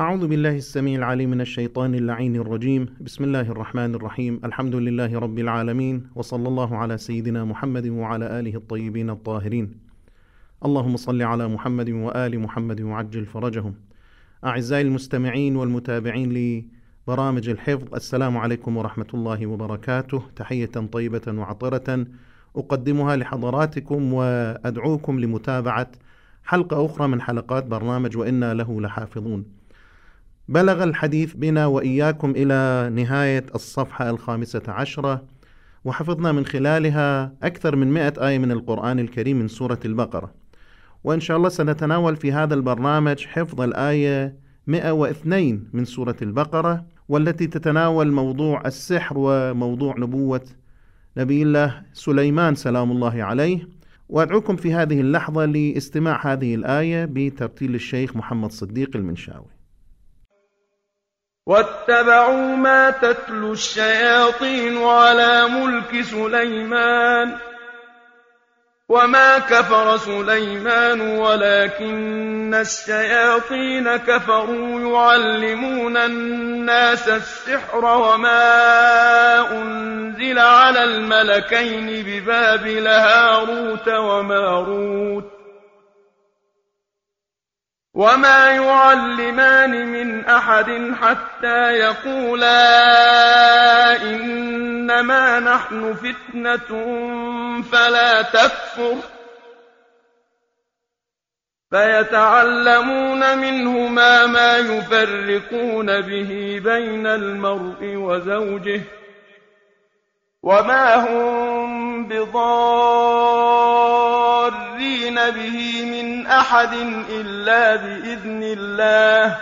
أعوذ بالله السميع العليم من الشيطان اللعين الرجيم. بسم الله الرحمن الرحيم. الحمد لله رب العالمين، وصلى الله على سيدنا محمد وعلى آله الطيبين الطاهرين. اللهم صل على محمد وآل محمد وعجل فرجهم. أعزائي المستمعين والمتابعين لبرامج الحفظ، السلام عليكم ورحمة الله وبركاته. تحية طيبة وعطرة أقدمها لحضراتكم، وأدعوكم لمتابعة حلقة أخرى من حلقات برنامج وإنا له لحافظون. بلغ الحديث بنا وإياكم إلى نهاية الصفحة 15، وحفظنا من خلالها أكثر من 100 آية من القرآن الكريم من سورة البقرة، وإن شاء الله سنتناول في هذا البرنامج حفظ الآية 102 من سورة البقرة، والتي تتناول موضوع السحر وموضوع نبوة نبي الله سليمان سلام الله عليه. وأدعوكم في هذه اللحظة لاستماع هذه الآية بترتيل الشيخ محمد صديق المنشاوي. واتبعوا ما تتلو الشياطين على ملك سليمان وما كفر سليمان ولكن الشياطين كفروا يعلمون الناس السحر وما أنزل على الملكين ببابل هاروت وماروت وما يعلمان من أحد حتى يقولا إنما نحن فتنة فلا تكفر فيتعلمون منهما ما يفرقون به بين المرء وزوجه وما هم بضارين به من أحد إلا بإذن الله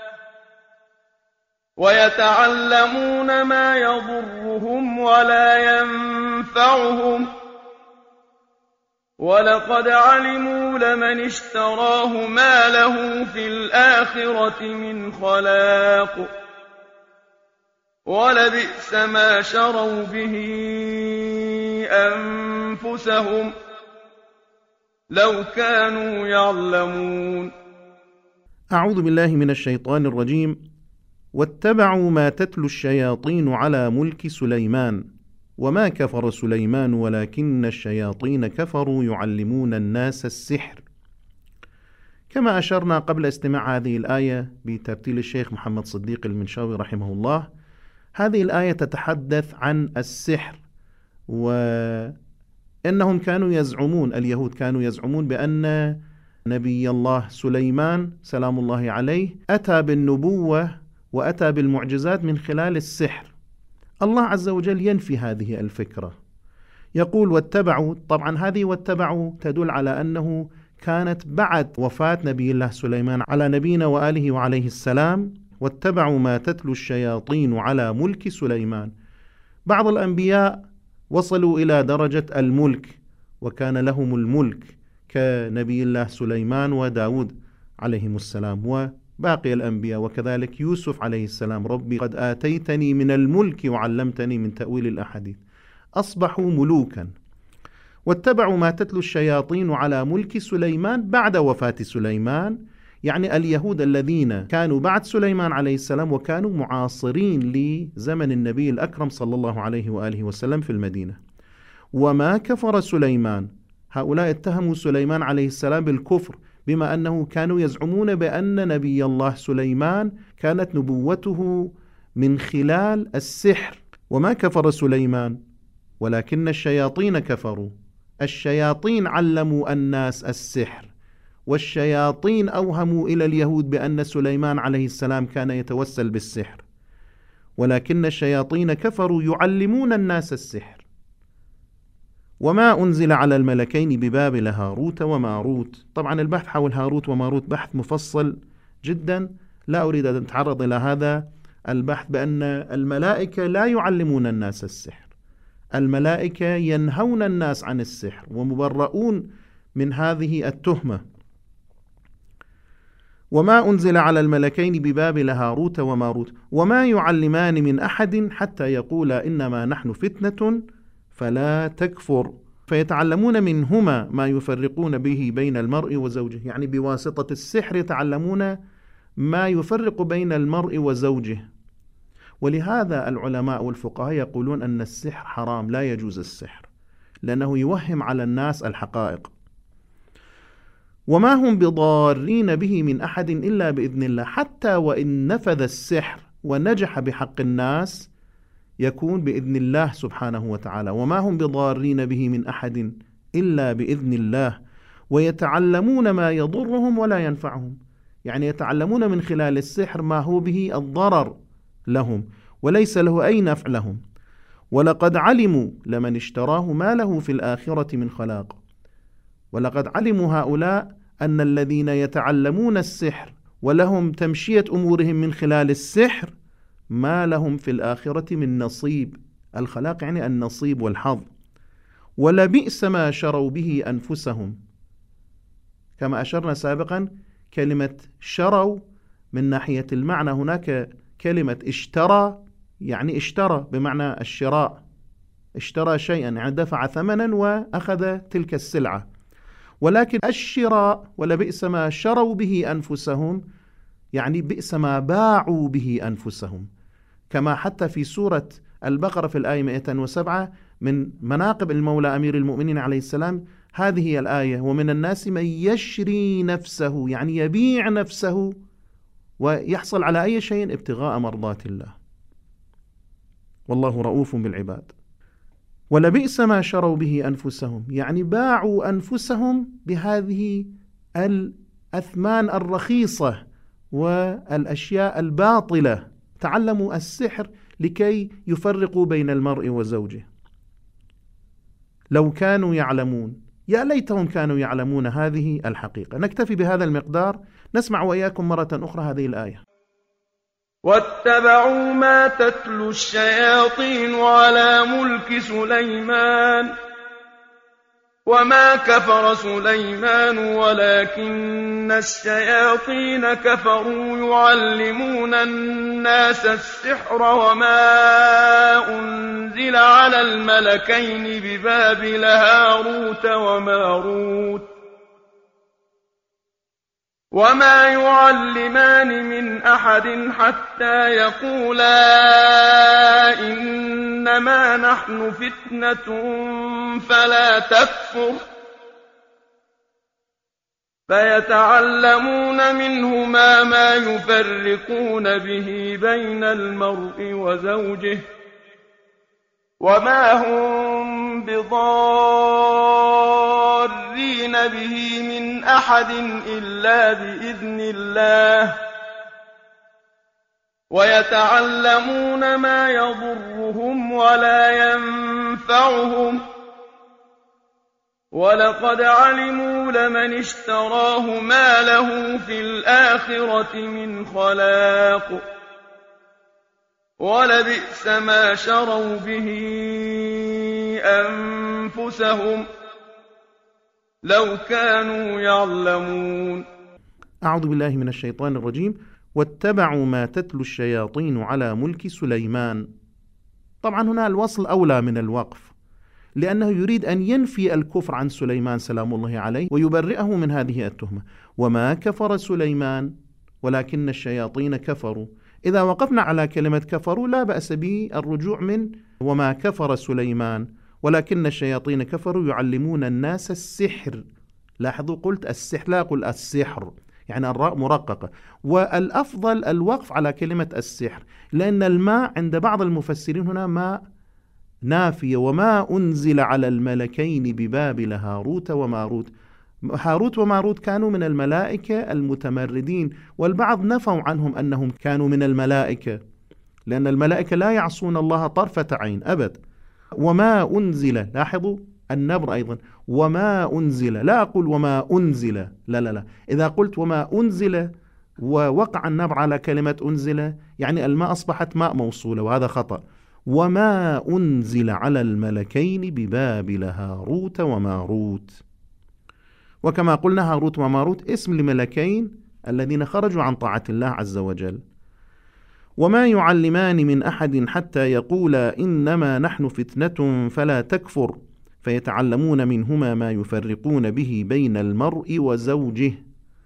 ويتعلمون ما يضرهم ولا ينفعهم ولقد علموا لمن اشتراه ما له في الآخرة من خلاق ولبئس ما شروا به أنفسهم لو كانوا يعلمون. أعوذ بالله من الشيطان الرجيم. واتبعوا ما تتلو الشياطين على ملك سليمان وما كفر سليمان ولكن الشياطين كفروا يعلمون الناس السحر. كما أشرنا قبل استماع هذه الآية بترتيل الشيخ محمد صديق المنشاوي رحمه الله، هذه الآية تتحدث عن السحر، وإنهم كانوا يزعمون، اليهود كانوا يزعمون بأن نبي الله سليمان سلام الله عليه أتى بالنبوة وأتى بالمعجزات من خلال السحر. الله عز وجل ينفي هذه الفكرة، يقول واتبعوا. طبعا هذه واتبعوا تدل على أنه كانت بعد وفاة نبي الله سليمان على نبينا وآله وعليه السلام. واتبعوا ما تتلو الشياطين على ملك سليمان. بعض الأنبياء وصلوا إلى درجة الملك وكان لهم الملك كنبي الله سليمان وداود عليهم السلام وباقي الأنبياء، وكذلك يوسف عليه السلام، ربي قد آتيتني من الملك وعلمتني من تأويل الأحاديث. أصبحوا ملوكا. واتبعوا ما تتلو الشياطين على ملك سليمان بعد وفاة سليمان، يعني اليهود الذين كانوا بعد سليمان عليه السلام وكانوا معاصرين لزمن النبي الأكرم صلى الله عليه وآله وسلم في المدينة. وما كفر سليمان، هؤلاء اتهموا سليمان عليه السلام بالكفر، بما أنه كانوا يزعمون بأن نبي الله سليمان كانت نبوته من خلال السحر. وما كفر سليمان ولكن الشياطين كفروا. الشياطين علموا الناس السحر، والشياطين أوهموا إلى اليهود بأن سليمان عليه السلام كان يتوسل بالسحر، ولكن الشياطين كفروا يعلمون الناس السحر. وما أنزل على الملكين ببابل هاروت وماروت. طبعا البحث حول هاروت وماروت بحث مفصل جدا، لا أريد أن أتعرض إلى هذا البحث، بأن الملائكة لا يعلمون الناس السحر، الملائكة ينهون الناس عن السحر ومبرؤون من هذه التهمة. وما أنزل على الملكين ببابل هاروت وماروت وما يعلمان من أحد حتى يقولا إنما نحن فتنة فلا تكفر فيتعلمون منهما ما يفرقون به بين المرء وزوجه. يعني بواسطة السحر يتعلمون ما يفرق بين المرء وزوجه. ولهذا العلماء والفقهاء يقولون أن السحر حرام، لا يجوز السحر، لأنه يوهم على الناس الحقائق. وما هم بضارين به من أحد إلا بإذن الله. حتى وإن نفذ السحر ونجح بحق الناس يكون بإذن الله سبحانه وتعالى. وما هم بضارين به من أحد إلا بإذن الله، ويتعلمون ما يضرهم ولا ينفعهم. يعني يتعلمون من خلال السحر ما هو به الضرر لهم وليس له أي نفع لهم. ولقد علموا لمن اشتراه ما له في الآخرة من خلاق. ولقد علموا هؤلاء أن الذين يتعلمون السحر ولهم تمشية أمورهم من خلال السحر ما لهم في الآخرة من نصيب. الخلاق يعني النصيب والحظ. ولبئس ما شروا به أنفسهم. كما أشرنا سابقا، كلمة شروا من ناحية المعنى هناك كلمة اشترى، يعني اشترى بمعنى الشراء، اشترى شيئا يعني دفع ثمنا وأخذ تلك السلعة. ولكن الشراء ولبئس ما شروا به أنفسهم يعني بئس ما باعوا به أنفسهم. كما حتى في سورة البقرة في الآية 107 من مناقب المولى أمير المؤمنين عليه السلام هذه هي الآية: ومن الناس من يشري نفسه، يعني يبيع نفسه ويحصل على أي شيء ابتغاء مرضات الله، والله رؤوف بالعباد. ولبئس ما شروا به أنفسهم، يعني باعوا أنفسهم بهذه الأثمان الرخيصة والأشياء الباطلة. تعلموا السحر لكي يفرقوا بين المرء وزوجه. لو كانوا يعلمون، يا ليتهم كانوا يعلمون هذه الحقيقة. نكتفي بهذا المقدار، نسمع وإياكم مرة أخرى هذه الآية. واتبعوا ما تتلو الشياطين على ملك سليمان وما كفر سليمان ولكن الشياطين كفروا يعلمون الناس السحر وما أنزل على الملكين ببابل هاروت وماروت وما يعلمان من أحد حتى يقولا إنما نحن فتنة فلا تكفر فيتعلمون منهما ما يفرقون به بين المرء وزوجه وما هم بضارين به من أحد إلا بإذن الله ويتعلمون ما يضرهم ولا ينفعهم ولقد علموا لمن اشتراه ما له في الآخرة من خلاق ولبئس ما شروا به أنفسهم لو كانوا يعلمون. أعوذ بالله من الشيطان الرجيم. واتبعوا ما تتلو الشياطين على ملك سليمان. طبعا هنا الوصل أولى من الوقف، لأنه يريد أن ينفي الكفر عن سليمان سلام الله عليه ويبرئه من هذه التهمة. وما كفر سليمان ولكن الشياطين كفروا. إذا وقفنا على كلمة كفروا لا بأس بالرجوع من وما كفر سليمان ولكن الشياطين كفروا يعلمون الناس السحر. لاحظوا قلت السحر لا أقول السحر، يعني الراء مرققة. والأفضل الوقف على كلمة السحر، لأن الماء عند بعض المفسرين هنا ماء نافية. وما أنزل على الملكين ببابل هاروت وماروت. هاروت وماروت كانوا من الملائكة المتمردين، والبعض نفوا عنهم أنهم كانوا من الملائكة، لأن الملائكة لا يعصون الله طرفة عين أبد. وما أنزل، لاحظوا النبر أيضا، وما أنزل، لا أقول وما أنزل، لا. إذا قلت وما أنزل ووقع النبر على كلمة أنزل يعني الماء أصبحت ماء موصولة، وهذا خطأ. وما أنزل على الملكين ببابل هاروت وماروت. وكما قلنا هاروت وماروت اسم لملكين الذين خرجوا عن طاعة الله عز وجل. وما يعلمان من أحد حتى يقولا إنما نحن فتنة فلا تكفر فيتعلمون منهما ما يفرقون به بين المرء وزوجه.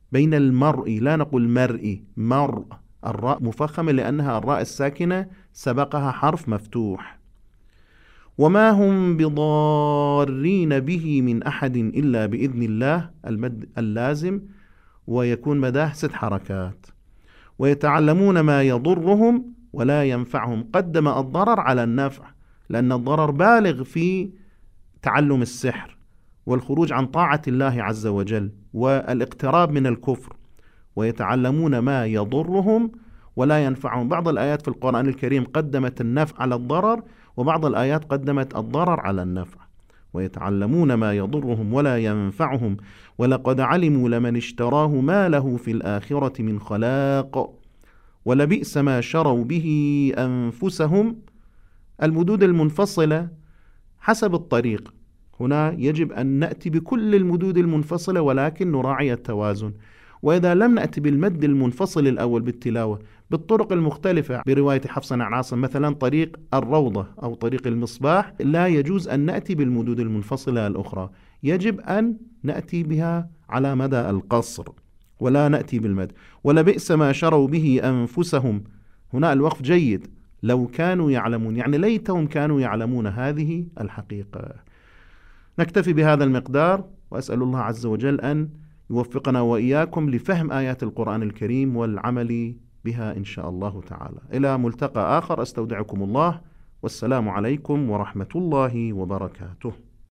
بين المرء، لا نقول مرء، مرء، الراء مفخمة لأنها الراء الساكنة سبقها حرف مفتوح. وما هم بضارين به من أحد إلا بإذن الله، المد اللازم، ويكون مداه 6 حركات. ويتعلمون ما يضرهم ولا ينفعهم، قدم الضرر على النفع، لأن الضرر بالغ في تعلم السحر والخروج عن طاعة الله عز وجل والاقتراب من الكفر. ويتعلمون ما يضرهم ولا ينفعهم، بعض الآيات في القرآن الكريم قدمت النفع على الضرر، وبعض الآيات قدمت الضرر على النفع. ويتعلمون ما يضرهم ولا ينفعهم ولقد علموا لمن اشتراه ما له في الآخرة من خلاق ولبئس ما شروا به أنفسهم. المدود المنفصلة حسب الطريق، هنا يجب أن نأتي بكل المدود المنفصلة ولكن نراعي التوازن. وإذا لم نأتي بالمد المنفصل الأول بالتلاوة بالطرق المختلفة برواية حفص عن عاصم، مثلا طريق الروضة أو طريق المصباح، لا يجوز أن نأتي بالمدود المنفصلة الأخرى، يجب أن نأتي بها على مدى القصر ولا نأتي بالمد. ولبئس ما شروا به أنفسهم، هنا الوقف جيد، لو كانوا يعلمون، يعني ليتهم كانوا يعلمون هذه الحقيقة. نكتفي بهذا المقدار، وأسأل الله عز وجل أن يوفقنا وإياكم لفهم آيات القرآن الكريم والعمل بها إن شاء الله تعالى. إلى ملتقى آخر، أستودعكم الله، والسلام عليكم ورحمة الله وبركاته.